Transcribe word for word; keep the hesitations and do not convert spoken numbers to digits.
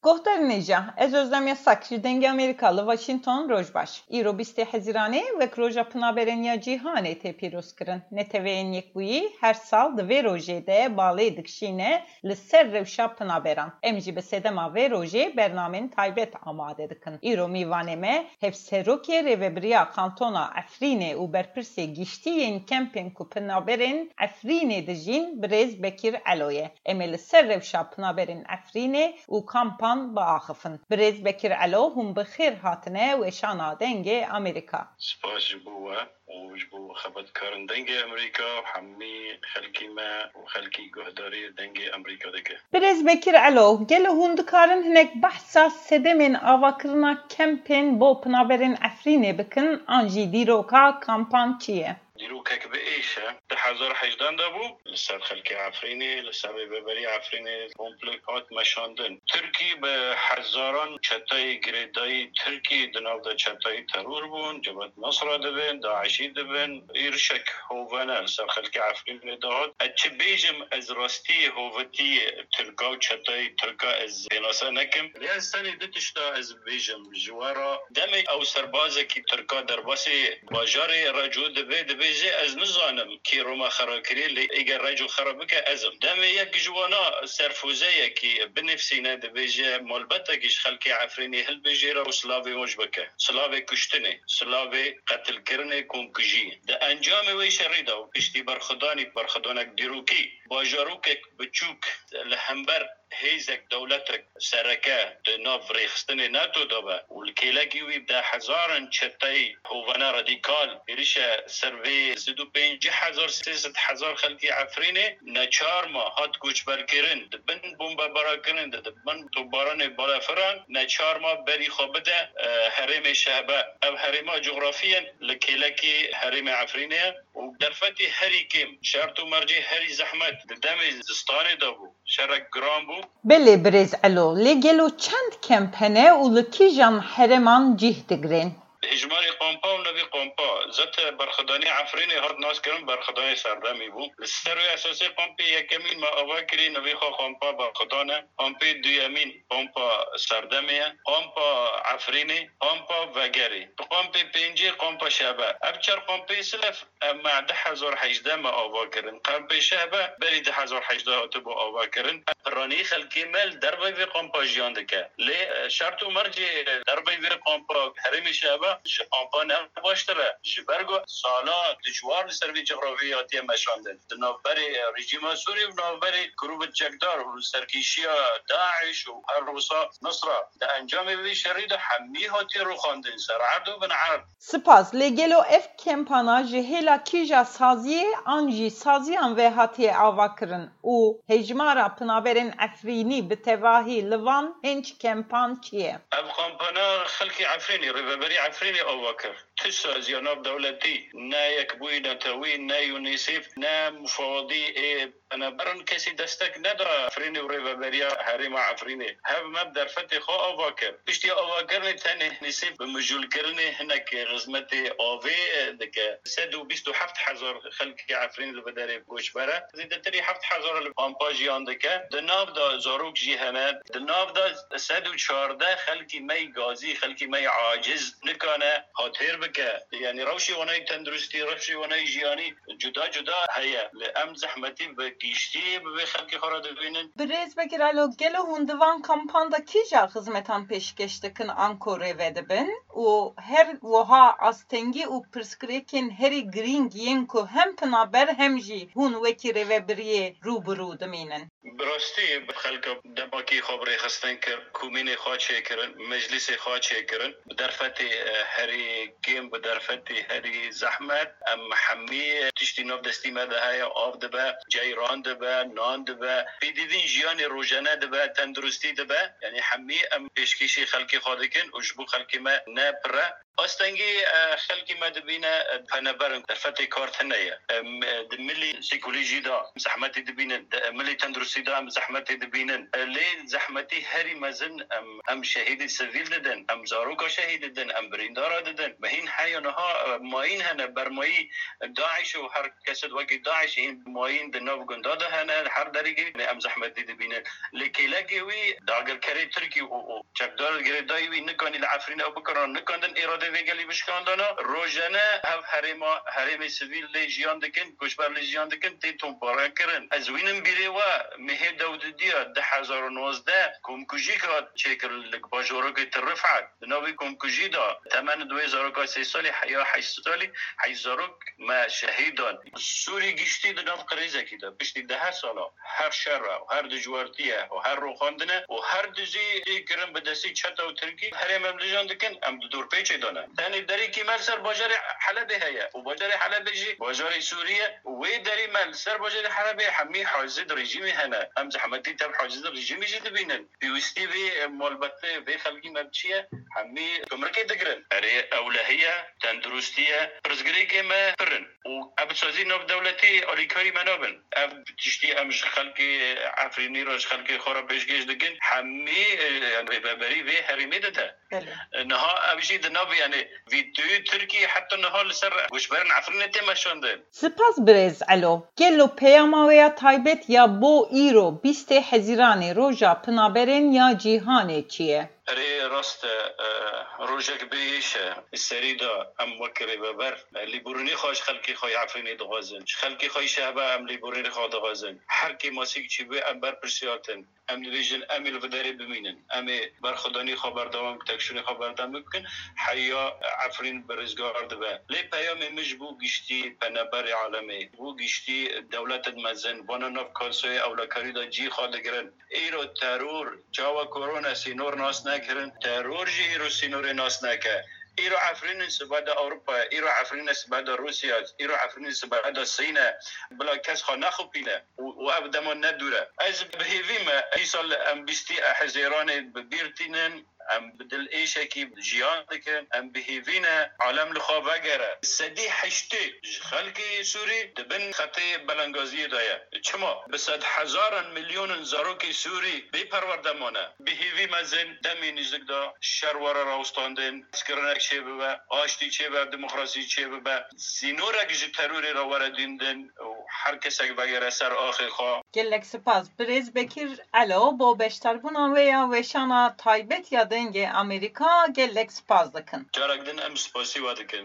گهدارنیجا از özlem yasak جدنگ امریکاlı واشنگتن روزباش ایرو بیست حزیرانه و کروجا پنابرنیا جیهانه تی پیروز کرن نتوین یکویی هر سال دوی روژه ده بالی دکشینه لسر روشا پنابران امجی به سدما و روژه برنامه تایبت آماده دکن ایرو میوانمه هفسروکی ریوبریا کانتونا افرینه و برپرسی گشتیین کمپین کو پنابرن افرینه دجین برز بکیر علویه امل سر روشا پنابرن افرینه و کامپان با آخفن برز بکیر علو هم بخیر هاتنه و شانا دنگ امریکا سپاس جبوه و جبو خبت کارن دنگ امریکا و حمی خلکی ما و خلکی گهداری دنگ امریکا دکه برز بکیر علو گلو هندکارن هنک بحثا سده من آواکرنا کمپین با پنابرن افرینه بکن آنجی دیروکا کامپان چیه؟ دیروکا که به ایشه ده هزار هجدان دابو لسر خلکی عفرینی لسر ببری عفرینی کمپلیکات مشاندن ترکی به هزاران چتای گریدای ترکی دناو دا چتای ترور بون جبهت نصر دبن داعشی دبن ایرشک هووانا لسر خلکی عفرینی داد اچه بیجم از راستی هووتی ترکا و چتای ترکا از بیناسا نکم لیستانی دتشتا از بیجم جوارا دمی او سربازه کی ترکا در باسی باجاری رجو دبه دبه جه از نزانم کی روما خراکری لی اگر رجو خرابکه ازم دم یک جوانا سرفوزه کی بنفسینه دبیجه مالبتا کش خلکی عفرینی هل بجیره و سلاوی مجبکه سلاوی کشتنه سلاوی قتل کرنه کمکجی ده انجام وی شریده و پشتی برخدانی برخدانک دیروکی باجاروک بچوک لحنبر هیزک دولتک سرکه ده ناف ریخستن ناتو دابه والکیلگی وی ده هزارن چتای هوانا رادیکال ایریشه سروی زدو پینجی هزار سیست هزار خلکی عفرینه نچار ما هات کوچ برکرن ده بن بومبا برا کرن ده بن تو باران بالا فران نچار ما بری خوابده حرم شهبه او حرم جغرافیان لکیلگی حرم عفرینه و درفتی هری کم شرط و مرجی هری زحمت ده دم زستانه دابو شرک گرام بو بله برز علو لگلو چند کمپنه و لکی جان حرمان جیه دگرین اجمالی قامپا و نبی قامپا زت برخدانی عفرینی هر ناس کرن برخدانی سردمی بو لسروی اساسی قامپی یکمین ما آوا کری نبی خوا قامپا برخدانه قامپی دویمین قامپا سردمیه قامپا عفرینی قامپا وگری قامپی پینجی قامپا شعبه ابچر قامپی سلف مع ده هزار هجده ما آوا کرن قامپی شعبه بری ده هزار هجده هاتو با آوا کرن رانی خلکی مل دربای وی قامپا جیان دکه لی شرط و مرجی دربای وی قامپا حرمی شعبه قامپا نباشتره جبرگو سالا دجوار لسروی جغرافیاتی مشاندن دنابری رژیم سوری و نابری گروه جگدار و سرکیشیا داعش و هر روسا نصره ده انجام وی شرید حمی هاتی رو خواندن سر عرض بن عرب سپاس لگلو اف کمپانا جهلا کیجا سازی آنجی سازیان و هاتی آواکرن و هجمارا پنابرن افرینی به تواهی لوان هنچ کمپان چیه؟ اب کمپانا خلقی عفرینی ریوبری عفرینی آواکر تسا زیاناب دولتی نه یک بوی نتوی نه یونیسیف نه مفاوضی انا برن کسی دستک نداره عفرینی و ریوبریا حریم عفرینی هم مب در فتح خواه آواکر پشتی آواکر تنه نسیف بمجول کرنه هنک غزمت آوی دکه سد و بیست و هفت هزار خلقی عفرینی رو بداره گوش بره زیده تری هفت هزار لپامپاجی آندکه دناف دا زاروک جی همه دناف دا سد و چارده خلقی می گازی خلقی می عاجز نکانه هاتیر بکه یعنی روشی ونای تندرستی روشی ونای جیانی جدا جدا هیا لام زحمتی بگیشتی به خلقی خورده ببینن برز بگیر الو گلو هندوان کمپاندا کیجا خدمتان پیشکش دکن آنکوره ودبن و هر وها استنگی و پرسکریکین هری گرینگ ینکو هم پنابر هم جی هون وکی ریوبریه روبرو دمینن براستی خلق دماکی خبری خستن کر کومین خواچه کرن مجلس خواچه کرن بدرفت هری گیم بدرفت هری زحمت ام حمی تشتی نو دستی مده های آب دبه جیران دبه نان دبه بیدیدین جیان روزانه دبه تندرستی دبه یعنی حمی ام پیشکشی خلقی خادکن اجبو خلقی ما نپره استنگی خلقی مدبینه پنبرن دفته کارتنیه ملی سیکولوژی دا زحمتی دبینن ملی تندرستی دا زحمتی دبینن لی زحمتی هری مزن هم شهید سویل ددن هم زاروکا شهید ددن هم بریندارا ددن بهین حیانها ماین هنه برمایی داعش و هر کسد وقی داعش این ماین دناو گنداده هنه هر دریگی هم زحمتی دبینن لیکی لگیوی داگر کری ترکی و چکدار گره دایوی نکانی لعفرین او بکران نکاندن ایراده ویگلی بشکاندانا روزانه هف هریما هریم سویل لیجیان دکن کشبر لیجیان دکن تی تنپارا کرن از وینم بیره و مهی دوددیا ده هزار و نوزده کمکوژی که چکر لک باجورو که ترفعت نوی کمکوژی دا تمن دو هزار و سه سالی یا هشت سالی هزار ما شهیدان سوری گشتی دناف قریزه کیده پشتی ده سالا هر شر و هر دجوارتیه و هر روخاندنه و هر دزی کرن بدستی چتا و ترکی هریم لیجیان دکن ام دور پیچ دانه تانی دری کی مال سر باجر حلب هيا وباجر حلب جي باجر سوريا ودري مال سر باجر حلب حمي حاجز رژیمی هنه ام زحمتی تب حاجز رژیمی جدی بینن بیوستی به مالبته به خلقی مبچیه حمي کمرکه دگرن اری اولهیه تندرستیه پرزگری که ما پرن و ابسازی نو دولتی الیکاری منابن اب تشتی امش خلقی عفرینی روش خلقی خورا بشگیش دگن حمي ببری به حریمی دته نها ابشی دناو یعنی ویدیو ترکی حتی نها لسر گوشبرن عفرینه تماشانده سپاس برز علو گلو پیاماویا تایبت یا بو ایرو بیست حزیران روژا پنابرن یا جیهانه چیه؟ ری راست روجك بيش السريدة أم وكري ببر ليبورني خوش خلقي خوي عفريني دغازن خلقي خوي شعبه أم ليبورني خو دغازن حركي ماسيك چيبه أم بر برسياتن أم نبيجن أم الفداري بمينن أم برخداني خبر دوام تكشوني خبر دوام بكن حيا عفرين برزگار دبا لي پیام مجبو گشتي پنبر عالمي بو گشتي دولت مزن وانا نف کالسوی اولاکاری دا جي خالگرن ايرو ترور جاوا كورونا سينور ناس نکرن ترور جي ايرو سينور ناس نکه ایرو عفرین سباد اروپا ایرو عفرین سباد روسیا ایرو عفرین سباد الصين بلا کس خو نخوبینه و ابدا ندوره از بهیویم ای سال ام بیستی حزیران ببیرتینن ام بدل ایشکی جیان دکن ام بهیوینه عالم لخوا وگره سدی حشتی خلقی سوری دبن خطی بلنگازی دایه چما بسد هزاران میلیون زاروکی سوری بی پروردمانه بهیوی مزن دمی نزدک دا شروار راوستاندن اسکرنک چه ببه آشتی چه ببه دموکراسی چه ببه سینورک جی تروری را وردیندن و هر کسک وگره سر آخی خواه گلک سپاس برز بکر علو با بشتر بنا ویا وشانا تایبت یا دنگ امریکا گلک سپاس دکن جارک دن ام سپاسی وادکن